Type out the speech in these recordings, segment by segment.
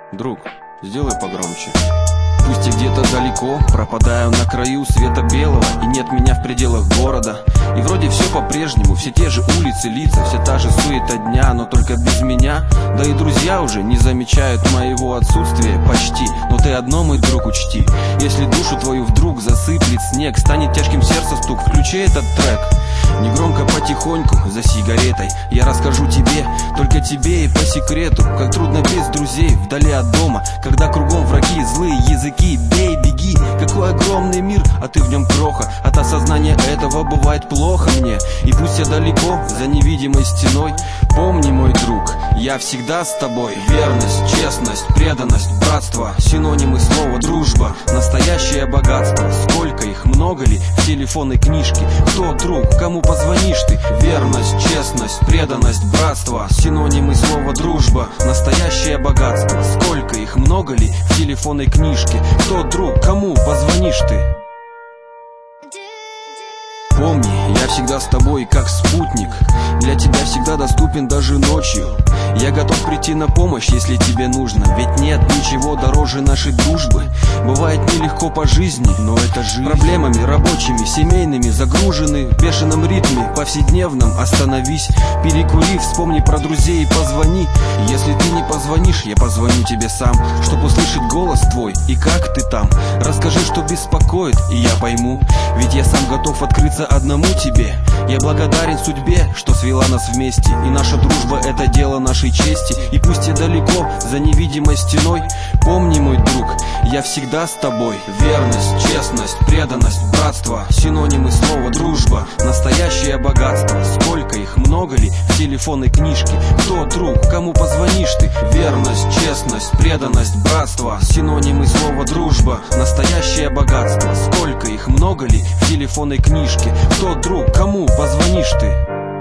Друг, сделай погромче. Пусть я где-то далеко, пропадаю на краю света белого, и нет меня в пределах города. И вроде все по-прежнему, все те же улицы, лица, вся та же суета дня, но только без меня. Да и друзья уже не замечают моего отсутствия почти. Но ты одно, мой друг, учти: если душу твою вдруг засыплет снег, станет тяжким сердце стук, включи этот трек. Негромко, потихоньку, за сигаретой я расскажу тебе, только тебе и по секрету, как трудно без друзей вдали от дома, когда кругом враги, злые языки. Бей, беги, какой огромный мир, а ты в нем кроха. От осознания этого бывает плохо мне. И пусть я далеко, за невидимой стеной, помни, мой друг, я всегда с тобой. Верность, честность, преданность, братство, синонимы слова дружба, настоящее богатство. Сколько их, много ли в телефонной книжке? Кто друг, кому позвонишь ты? Верность, честность, преданность, братство, синонимы слова дружба, настоящее богатство. Сколько их, много ли в телефонной книжке? Кто друг, кому позвонишь ты? Помни, я всегда с тобой, как спутник. Для тебя всегда доступен даже ночью. Я готов прийти на помощь, если тебе нужно. Ведь нет ничего дороже нашей дружбы. Бывает нелегко по жизни, но это жизнь. Проблемами рабочими, семейными загружены в бешеном ритме повседневном. Остановись, перекури, вспомни про друзей и позвони. Если ты не позвонишь, я позвоню тебе сам, чтоб услышать голос твой и как ты там. Расскажи, что беспокоит, и я пойму. Ведь я сам готов открыться одному тебе. Я благодарен судьбе, что свела нас вместе, и наша дружба — это дело нашей чести. И пусть я далеко, за невидимой стеной, помни, мой друг, я всегда с тобой. Верность, честность, преданность, братство, синонимы слова дружба, настоящее богатство. Сколько их, много ли в телефонной книжке? Кто друг, кому позвонишь ты? Верность, честность, преданность, братство, синонимы слова дружба, настоящее богатство. Сколько их, много ли в телефонной книжке? Кто друг, кому позвонишь ты?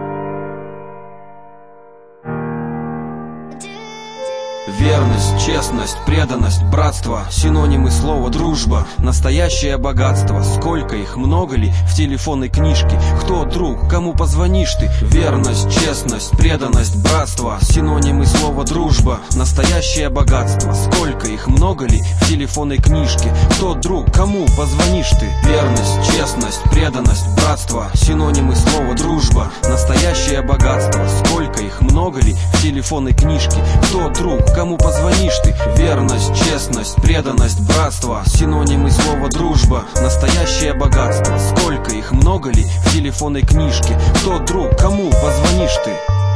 Верность, честность, преданность, братство, синонимы слова дружба, настоящее богатство. Сколько их, много ли в телефонной книжке? Кто друг, кому позвонишь ты? Верность, честность, преданность, братство, синонимы слова дружба, настоящее богатство. Сколько их, много ли в телефонной книжке? Кто друг, кому позвонишь ты? Верность, честность, преданность, братство, синонимы слова дружба, настоящее богатство. Сколько их, много ли в телефонной книжке? Кто друг, кому позвонишь ты? Верность, честность, преданность, братство, синонимы слова дружба, настоящее богатство. Сколько их, много ли в телефонной книжке? Кто друг, кому позвонишь ты?